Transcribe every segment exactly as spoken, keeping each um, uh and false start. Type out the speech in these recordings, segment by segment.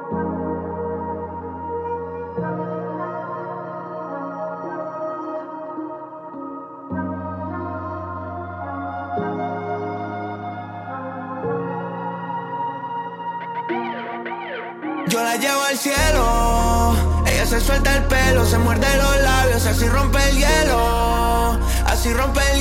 Yo la llevo al cielo, ella se suelta el pelo, se muerde los labios, así rompe el hielo, así rompe el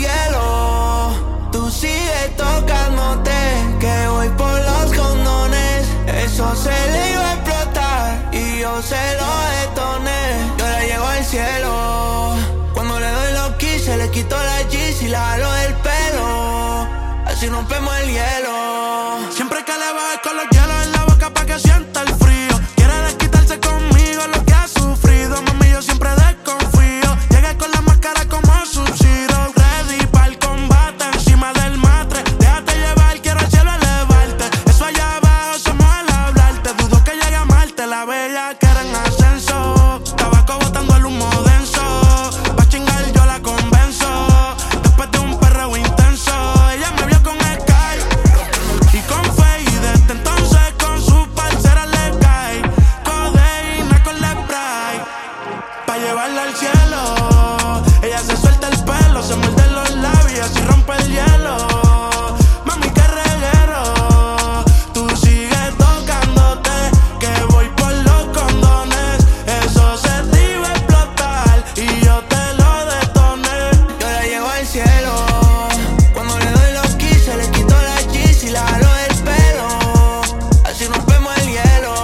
hielo. Tú sigues tocándote, que voy por los condones, eso se le iba a explotar y yo se lo detoné. Yo la llevo al cielo, cuando le doy los quise, le quito la G y la jalo del pelo, así rompemos el hielo. Siempre que le bajo con los hielos en la boca pa' que sienta el frío. Quiere desquitarse conmigo lo que ha sufrido. Mami, yo siempre desconfío. Llegué con la máscara como Sub-Zero, ready pa'l combate encima del matre. Déjate llevar, quiero al cielo elevarte. Eso allá abajo somos al hablarte. Dudo que llegue a Marte, la bella que era en ascenso. Tabaco botando el humo denso. Pa' chingar yo la convenzo. Después de un perreo intenso, ella me vio con Sky y con Faye. Desde entonces con su parcera le cae codeína con la spray pa' llevarla al cielo. Ella se suelta el pelo, se muerde los labios y rompe el hielo. Mami, qué reguero. Tú sigues tocándote, que voy por los condones. Eso se te iba a explotar y yo te lo detoné. Yo la llevo al cielo, cuando le doy los quise, le quito la G y la jalo del pelo, así rompemos el hielo.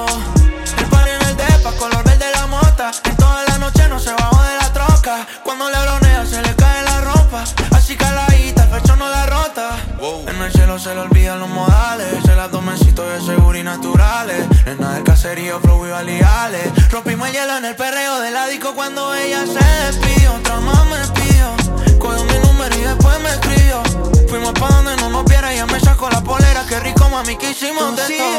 El party en el depa, color verde la mota. En toda la noche no se bajó de la troca. Cuando le bronea se le cae la ropa, así caladita, el pecho no la rota. Wow. En el cielo se le olvidan los modales, se las domecitos de seguro y naturales. Nena del caserío, flow y validales. Rompimos el hielo en el perreo del ádico cuando ella se despidió. Otra más me pidió, cogió mi número y después me escribió. Fuimos pa' donde no nos viera, ella me sacó la polera. Qué rico, mami, que hicimos de todo.